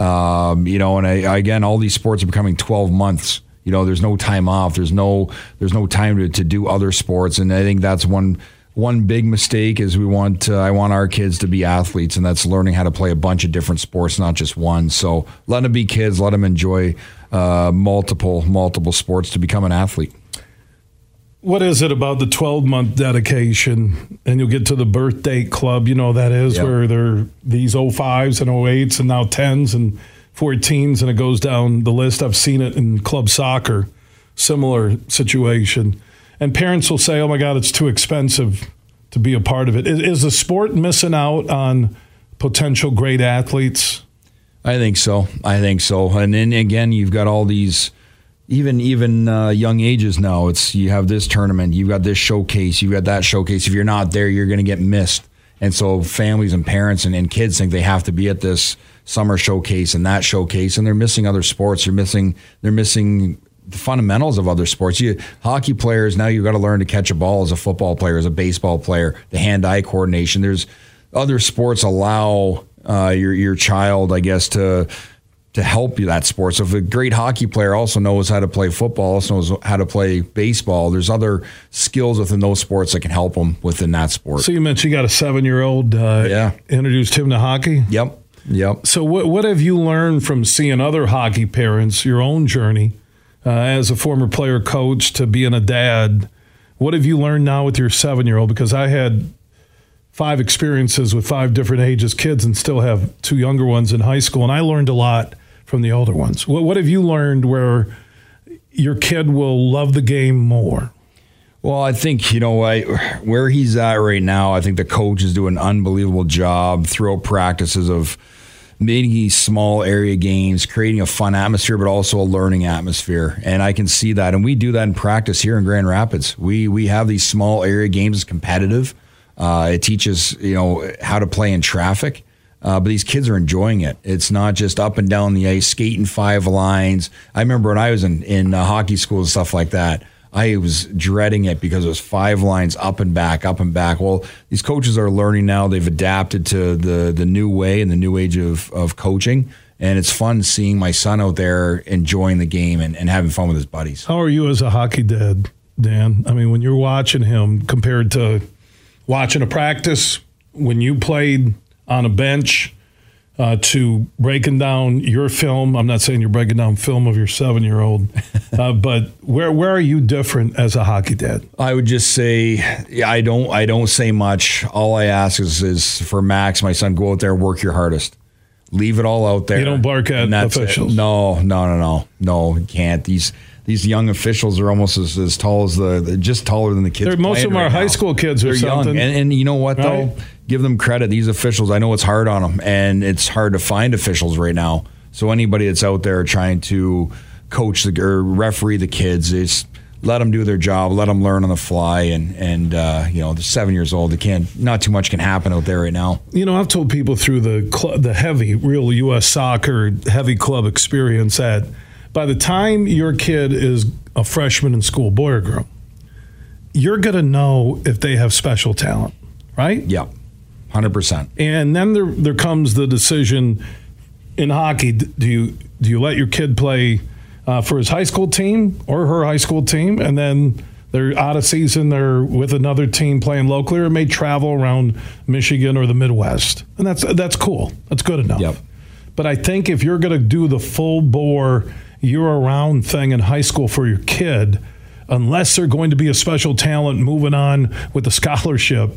[SPEAKER 3] Um, you know, and I, again, all these sports are becoming twelve months. You know, there's no time off. There's no there's no time to, to do other sports. And I think that's one one big mistake is we want uh, I want our kids to be athletes, and that's learning how to play a bunch of different sports, not just one. So let them be kids. Let them enjoy uh, multiple multiple sports to become an athlete.
[SPEAKER 2] What is it about the twelve-month dedication, and you'll get to the birthday club, you know, that is, yep, where there are these oh fives and oh eights and now tens and fourteens, and it goes down the list. I've seen it in club soccer, similar situation. And parents will say, oh, my God, it's too expensive to be a part of it. Is, is the sport missing out on potential great athletes?
[SPEAKER 3] I think so. I think so. And then again, you've got all these, even even uh, young ages now. It's you have this tournament, you've got this showcase, you've got that showcase. If you're not there, you're going to get missed. And so families and parents and, and kids think they have to be at this summer showcase and that showcase, and they're missing other sports. They're missing. They're missing the fundamentals of other sports. You hockey players now, you've got to learn to catch a ball as a football player, as a baseball player. The hand-eye coordination. There's other sports allow. Uh, your your child, I guess, to to help you that sport. So if a great hockey player also knows how to play football, also knows how to play baseball, there's other skills within those sports that can help them within that sport.
[SPEAKER 2] So you mentioned you got a seven-year-old. Uh,
[SPEAKER 3] yeah.
[SPEAKER 2] Introduced him to hockey?
[SPEAKER 3] Yep. Yep.
[SPEAKER 2] So what what have you learned from seeing other hockey parents, your own journey uh, as a former player coach to being a dad? What have you learned now with your seven-year-old? Because I had five experiences with five different ages kids and still have two younger ones in high school, and I learned a lot from the older ones. What, what have you learned where your kid will love the game more?
[SPEAKER 3] Well, I think, you know, I, where he's at right now, I think the coach is doing an unbelievable job throughout practices of making these small area games, creating a fun atmosphere, but also a learning atmosphere. And I can see that. And we do that in practice here in Grand Rapids. We we have these small area games. It's competitive. Uh, it teaches, you know, how to play in traffic. Uh, but these kids are enjoying it. It's not just up and down the ice, skating five lines. I remember when I was in, in uh, hockey school and stuff like that, I was dreading it because it was five lines up and back, up and back. Well, these coaches are learning now. They've adapted to the the new way and the new age of, of coaching. And it's fun seeing my son out there enjoying the game and, and having fun with his buddies.
[SPEAKER 2] How are you as a hockey dad, Dan? I mean, when you're watching him compared to watching a practice when you played on a bench uh, to breaking down your film. I'm not saying you're breaking down film of your seven-year-old, uh, but where where are you different as a hockey dad?
[SPEAKER 3] I would just say I don't I don't say much. All I ask is is for Max, my son, go out there and work your hardest. Leave it all out there.
[SPEAKER 2] You don't bark at officials.
[SPEAKER 3] It. No, no, no, no, no. You can't. These. These young officials are almost as, as tall as the, just taller than the kids.
[SPEAKER 2] They're, most of them
[SPEAKER 3] right
[SPEAKER 2] are
[SPEAKER 3] now.
[SPEAKER 2] High school kids or
[SPEAKER 3] They're
[SPEAKER 2] something.
[SPEAKER 3] Young. And, and you know what, though?
[SPEAKER 2] Right.
[SPEAKER 3] Give them credit. These officials, I know it's hard on them, and it's hard to find officials right now. So anybody that's out there trying to coach the, or referee the kids, is let them do their job, let them learn on the fly, and and uh, you know, they're seven years old. They can't. Not too much can happen out there right now.
[SPEAKER 2] You know, I've told people through the cl- the heavy, real U S soccer heavy club experience that by the time your kid is a freshman in school, boy or girl, you're going to know if they have special talent, right?
[SPEAKER 3] Yeah, one hundred percent.
[SPEAKER 2] And then there there comes the decision in hockey, do you do you let your kid play uh, for his high school team or her high school team, and then they're out of season, they're with another team playing locally, or may travel around Michigan or the Midwest. And that's that's cool. That's good enough.
[SPEAKER 3] Yep.
[SPEAKER 2] But I think if you're going to do the full bore year-round thing in high school for your kid, unless they're going to be a special talent moving on with a scholarship,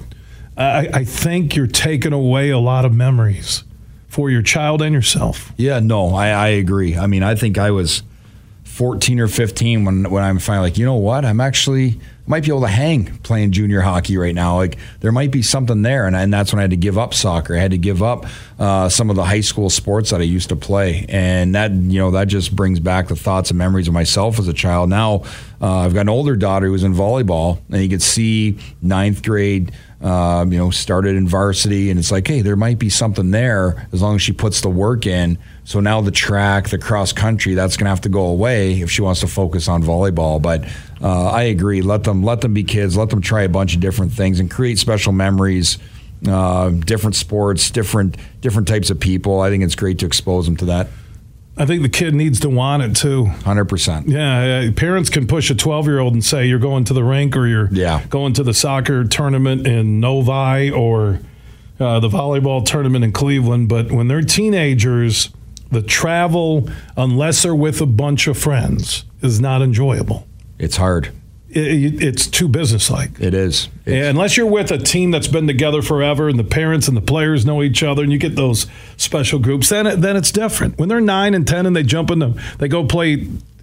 [SPEAKER 2] I, I think you're taking away a lot of memories for your child and yourself.
[SPEAKER 3] Yeah, no, I, I agree. I mean, I think I was fourteen or fifteen when when I'm finally like, you know what, I'm actually might be able to hang playing junior hockey right now. Like, there might be something there, and, and that's when I had to give up soccer. I had to give up uh, some of the high school sports that I used to play, and that, you know, that just brings back the thoughts and memories of myself as a child. Now uh, I've got an older daughter who was in volleyball, and you could see ninth grade. Uh, you know, started in varsity, and it's like, hey, there might be something there as long as she puts the work in. So now the track, the cross country, that's going to have to go away if she wants to focus on volleyball. But uh, I agree. Let them let them be kids. Let them try a bunch of different things and create special memories, uh, different sports, different different types of people. I think it's great to expose them to that.
[SPEAKER 2] I think the kid needs to want it too.
[SPEAKER 3] one hundred percent.
[SPEAKER 2] Yeah, parents can push a twelve-year-old and say you're going to the rink or you're
[SPEAKER 3] yeah.
[SPEAKER 2] going to the soccer tournament in Novi or uh, the volleyball tournament in Cleveland. But when they're teenagers, the travel, unless they're with a bunch of friends, is not enjoyable.
[SPEAKER 3] It's hard.
[SPEAKER 2] It, it's too businesslike.
[SPEAKER 3] It is. It's,
[SPEAKER 2] Unless you're with a team that's been together forever and the parents and the players know each other and you get those special groups, then it, then it's different. When they're nine and ten and they jump in them, they go play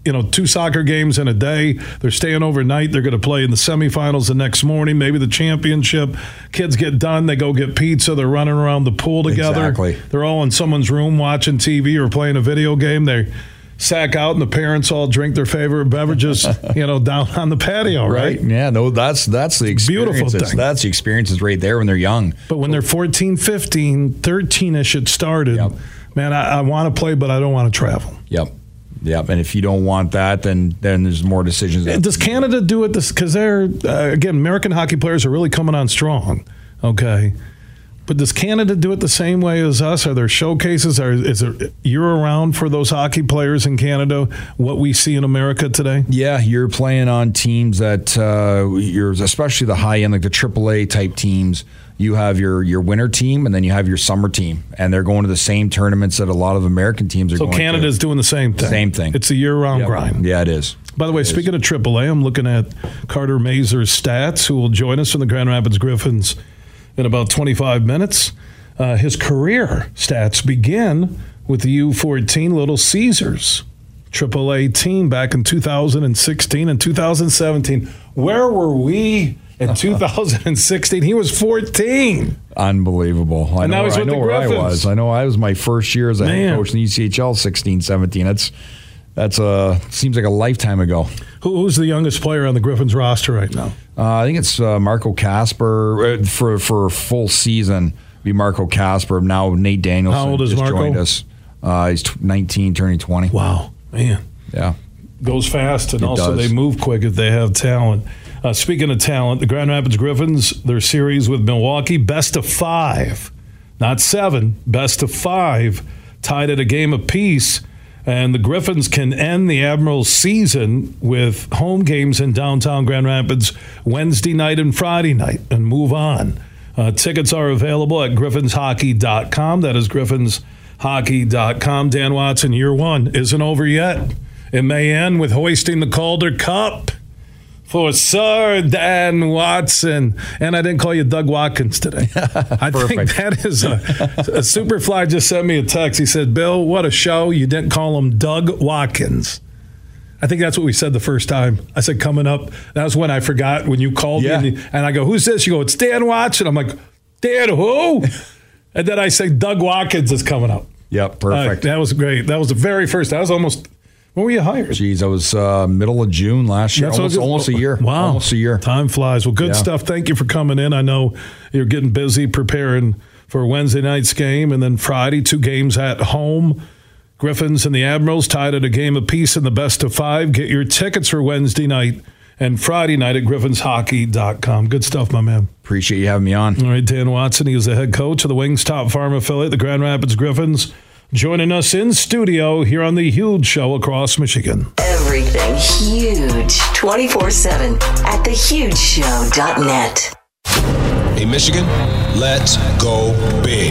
[SPEAKER 2] you know, two soccer games in a day. They're staying overnight. They're going to play in the semifinals the next morning, maybe the championship. Kids get done. They go get pizza. They're running around the pool together.
[SPEAKER 3] Exactly.
[SPEAKER 2] They're all in someone's room watching T V or playing a video game. They sack out and the parents all drink their favorite beverages, you know, down on the patio, right?
[SPEAKER 3] Right. Yeah, no, that's that's the experience.
[SPEAKER 2] Beautiful thing.
[SPEAKER 3] That's the experiences right there when they're young.
[SPEAKER 2] But when they're fourteen, fifteen, thirteen-ish it started,
[SPEAKER 3] Yep.
[SPEAKER 2] man, I, I want to play, but I don't want to travel.
[SPEAKER 3] Yep. Yep. And if you don't want that, then then there's more decisions. That
[SPEAKER 2] Does Canada do it? Because they're, uh, again, American hockey players are really coming on strong, okay? But does Canada do it the same way as us? Are there showcases? Are, is it year-round for those hockey players in Canada, what we see in America today?
[SPEAKER 3] Yeah, you're playing on teams that uh, you're, especially the high end, like the triple A type teams. You have your your winter team, and then you have your summer team, and they're going to the same tournaments that a lot of American teams are
[SPEAKER 2] so
[SPEAKER 3] going to.
[SPEAKER 2] So Canada's doing the same thing.
[SPEAKER 3] Same thing.
[SPEAKER 2] It's a year-round
[SPEAKER 3] Yep.
[SPEAKER 2] grind.
[SPEAKER 3] Yeah, it is.
[SPEAKER 2] By the way,
[SPEAKER 3] it
[SPEAKER 2] speaking
[SPEAKER 3] is.
[SPEAKER 2] of triple A, I'm looking at Carter Mazur's stats, who will join us from the Grand Rapids Griffins in about twenty-five minutes. Uh, his career stats begin with the U fourteen Little Caesars triple A team back in two thousand sixteen and two thousand seventeen. Where were we in two thousand sixteen? He was fourteen.
[SPEAKER 3] Unbelievable. I
[SPEAKER 2] And
[SPEAKER 3] know,
[SPEAKER 2] now he's
[SPEAKER 3] I
[SPEAKER 2] with
[SPEAKER 3] know
[SPEAKER 2] the
[SPEAKER 3] where I
[SPEAKER 2] Griffins.
[SPEAKER 3] was. I know I was my first year as a
[SPEAKER 2] Man.
[SPEAKER 3] head coach in the E C H L, sixteen, seventeen. That's that's a seems like a lifetime ago.
[SPEAKER 2] Who, who's the youngest player on the Griffins roster right now?
[SPEAKER 3] Uh, I think it's uh, Marco Casper uh, for for a full season. Be Marco Casper. Now Nate Danielson
[SPEAKER 2] How old is
[SPEAKER 3] just
[SPEAKER 2] Marco?
[SPEAKER 3] joined us. Uh, he's t- nineteen, turning twenty.
[SPEAKER 2] Wow, man.
[SPEAKER 3] Yeah.
[SPEAKER 2] Goes fast, and
[SPEAKER 3] It
[SPEAKER 2] also
[SPEAKER 3] does.
[SPEAKER 2] they move quick if they have talent. Uh, speaking of talent, the Grand Rapids Griffins, their series with Milwaukee, best of five, not seven, best of five, tied at a game apiece. And the Griffins can end the Admirals season with home games in downtown Grand Rapids Wednesday night and Friday night and move on. Uh, tickets are available at griffins hockey dot com. That is griffins hockey dot com. Dan Watson, year one isn't over yet. It may end with hoisting the Calder Cup for Sir Dan Watson. And I didn't call you Doug Watkins today. I think that is a, a Superfly just sent me a text. He said, Bill, what a show. You didn't call him Doug Watkins. I think that's what we said the first time. I said, coming up. That was when I forgot when you called
[SPEAKER 3] Yeah.
[SPEAKER 2] me. And I go, who's this? You go, it's Dan Watson. I'm like, Dan who? And then I say, Doug Watkins is coming up.
[SPEAKER 3] Yep, perfect.
[SPEAKER 2] Uh, that was great. That was the very first. That was almost, when were you hired?
[SPEAKER 3] Jeez, I was uh, middle of June last year.
[SPEAKER 2] That's
[SPEAKER 3] Almost,
[SPEAKER 2] what I was-
[SPEAKER 3] almost a year.
[SPEAKER 2] Wow.
[SPEAKER 3] Almost a year.
[SPEAKER 2] Time flies. Well, good
[SPEAKER 3] Yeah.
[SPEAKER 2] stuff. Thank you for coming in. I know you're getting busy preparing for Wednesday night's game and then Friday, two games at home. Griffins and the Admirals tied at a game apiece in the best of five. Get your tickets for Wednesday night and Friday night at griffins hockey dot com. Good stuff, my man.
[SPEAKER 3] Appreciate you having me on.
[SPEAKER 2] All right, Dan Watson, he is the head coach of the Wings Top Farm affiliate, the Grand Rapids Griffins, joining us in studio here on the Huge Show across Michigan.
[SPEAKER 1] Everything huge twenty-four seven at the huge show dot net.
[SPEAKER 6] Hey, Michigan, let's go big.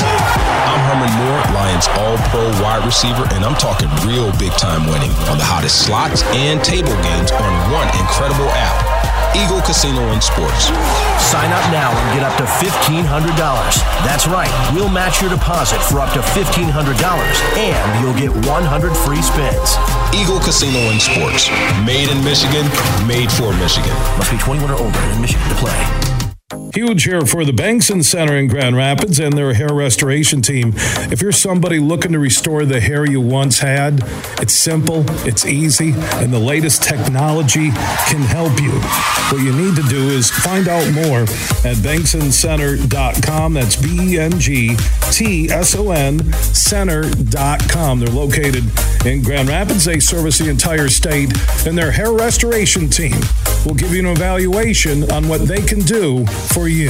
[SPEAKER 6] I'm Herman Moore, Lions All-Pro wide receiver, and I'm talking real big-time winning on the hottest slots and table games on one incredible app, Eagle Casino and Sports.
[SPEAKER 7] Sign up now and get up to fifteen hundred dollars. That's right. We'll match your deposit for up to fifteen hundred dollars, and you'll get one hundred free spins.
[SPEAKER 6] Eagle Casino and Sports. Made in Michigan, made for Michigan.
[SPEAKER 7] Must be twenty-one or older in Michigan to play.
[SPEAKER 2] Huge here for the Bankson Center in Grand Rapids and their hair restoration team. If you're somebody looking to restore the hair you once had, it's simple, it's easy, and the latest technology can help you. What you need to do is find out more at bankson center dot com. That's B E N G T S O N center dot com. They're located in Grand Rapids. They service the entire state, and their hair restoration team will give you an evaluation on what they can do for you.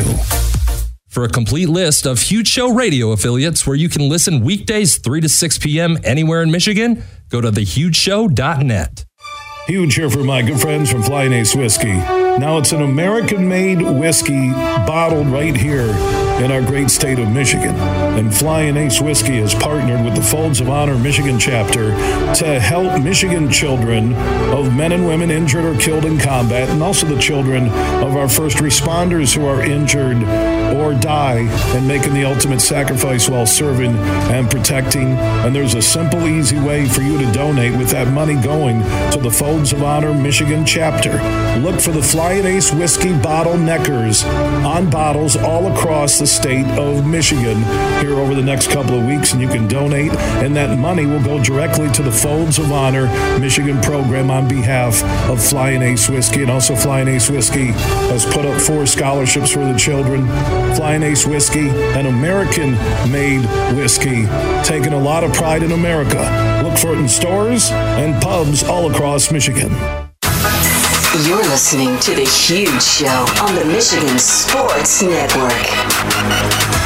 [SPEAKER 5] For a complete list of Huge Show radio affiliates where you can listen weekdays three to six p.m. anywhere in Michigan, go to the huge show dot net.
[SPEAKER 2] Huge here for my good friends from Flying Ace Whiskey. Now, it's an American-made whiskey bottled right here in our great state of Michigan. And Flying Ace Whiskey has partnered with the Folds of Honor Michigan chapter to help Michigan children of men and women injured or killed in combat, and also the children of our first responders who are injured or die and making the ultimate sacrifice while serving and protecting. And there's a simple, easy way for you to donate with that money going to the Folds of Honor Michigan chapter. Look for the Flying Ace Whiskey bottleneckers on bottles all across the state of Michigan here over the next couple of weeks, and you can donate, and that money will go directly to the Folds of Honor Michigan program on behalf of Flying Ace Whiskey. And also Flying Ace Whiskey has put up four scholarships for the children. Flying Ace Whiskey, an American-made whiskey, taking a lot of pride in America. Look for it in stores and pubs all across Michigan.
[SPEAKER 1] You're listening to The Huge Show on the Michigan Sports Network.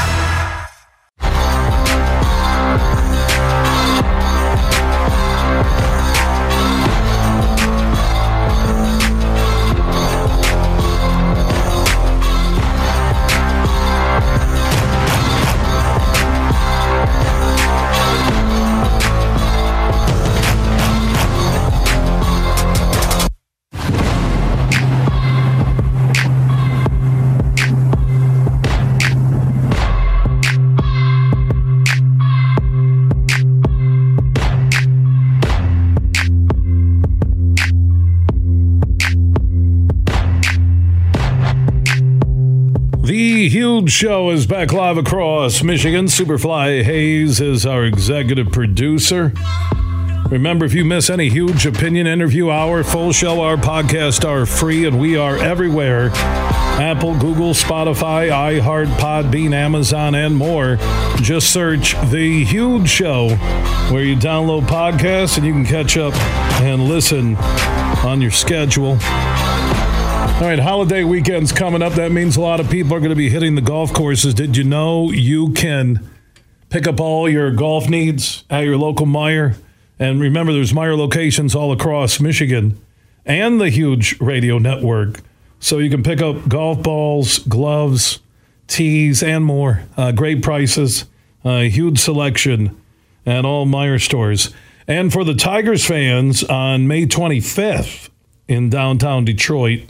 [SPEAKER 2] Huge Show is back live across Michigan. Superfly Hayes is our executive producer. Remember, if you miss any Huge Opinion Interview Hour, Full Show Hour, Podcast are free, and we are everywhere. Apple, Google, Spotify, iHeart, Podbean, Amazon, and more. Just search The Huge Show where you download podcasts, and you can catch up and listen on your schedule. All right, holiday weekend's coming up. That means a lot of people are going to be hitting the golf courses. Did you know you can pick up all your golf needs at your local Meijer? And remember, there's Meijer locations all across Michigan and the Huge Radio Network. So you can pick up golf balls, gloves, tees, and more. Uh, great prices, uh, huge selection at all Meijer stores. And for the Tigers fans, on May twenty-fifth in downtown Detroit,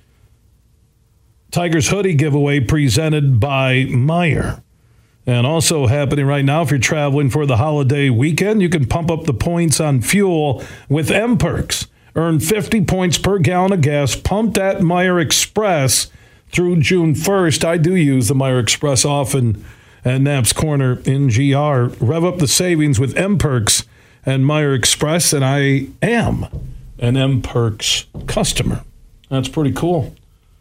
[SPEAKER 2] Tigers hoodie giveaway presented by Meijer. And also happening right now, if you're traveling for the holiday weekend, you can pump up the points on fuel with M-Perks. Earn fifty points per gallon of gas pumped at Meijer Express through June first. I do use the Meijer Express often at Knapp's Corner in G R. Rev up the savings with M-Perks and Meijer Express, and I am an M-Perks customer. That's pretty cool.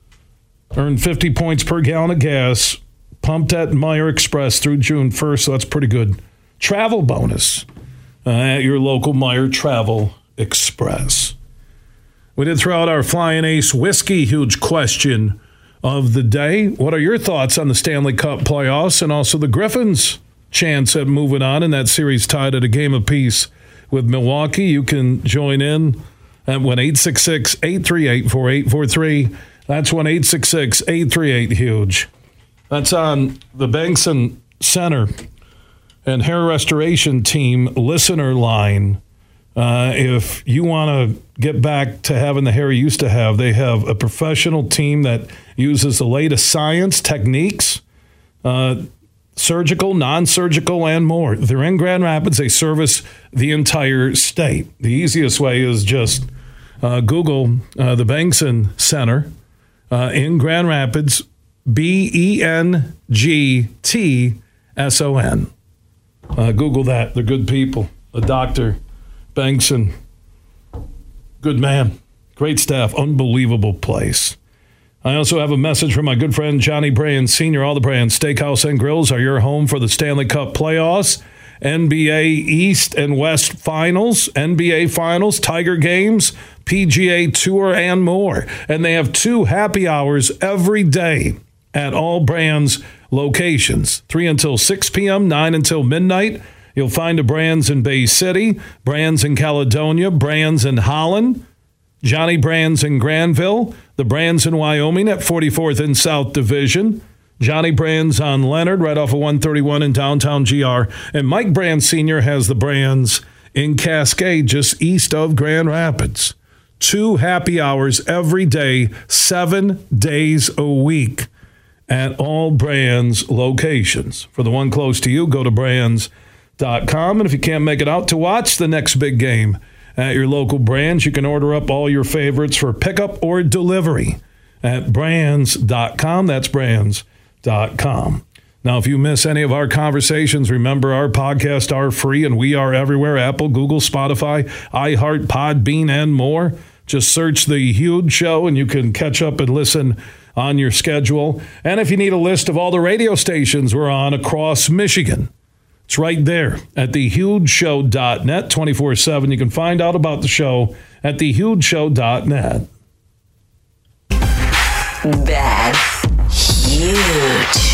[SPEAKER 2] Earn fifty points per gallon of gas pumped at Meijer Express through June first, so that's pretty good. Travel bonus uh, at your local Meijer Travel Express. We did throw out our Flying Ace Whiskey huge question of the day. What are your thoughts on the Stanley Cup playoffs and also the Griffins' chance at moving on in that series tied at a game apiece with Milwaukee? You can join in at one eight six six, eight three eight, four eight four three. That's one eight six six, eight three eight, HUGE. That's on the Bengtson Center and Hair Restoration Team listener line. Uh, if you want to get back to having the hair you used to have, they have a professional team that uses the latest science, techniques, uh, surgical, non-surgical, and more. They're in Grand Rapids. They service the entire state. The easiest way is just uh, Google uh, the Bengtson Center uh, in Grand Rapids, B E N G T S O N. Uh, Google that. They're good people. A doctor, Bengtson, good man, great staff, unbelievable place. I also have a message from my good friend Johnny Brand Senior All the Brand Steakhouse and Grills are your home for the Stanley Cup playoffs, N B A East and West Finals, N B A Finals, Tiger games, P G A Tour, and more. And they have two happy hours every day at all Brands locations, three until six p.m., nine until midnight. You'll find a Brands in Bay City, Brands in Caledonia, Brands in Holland, Johnny Brands in Granville, the Brands in Wyoming at forty-fourth and South Division. Johnny Brands on Leonard right off of one thirty-one in downtown G R. And Mike Brands Senior has the Brands in Cascade just east of Grand Rapids. Two happy hours every day, seven days a week at all Brands locations. For the one close to you, go to brands dot com. And if you can't make it out to watch the next big game at your local Brands, you can order up all your favorites for pickup or delivery at brands dot com. That's brands dot com. Now, if you miss any of our conversations, remember our podcasts are free and we are everywhere: Apple, Google, Spotify, iHeart, Podbean, and more. Just search The Huge Show and you can catch up and listen on your schedule. And if you need a list of all the radio stations we're on across Michigan, it's right there at the huge show dot net, twenty-four seven. You can find out about the show at the huge show dot net.
[SPEAKER 1] That's huge.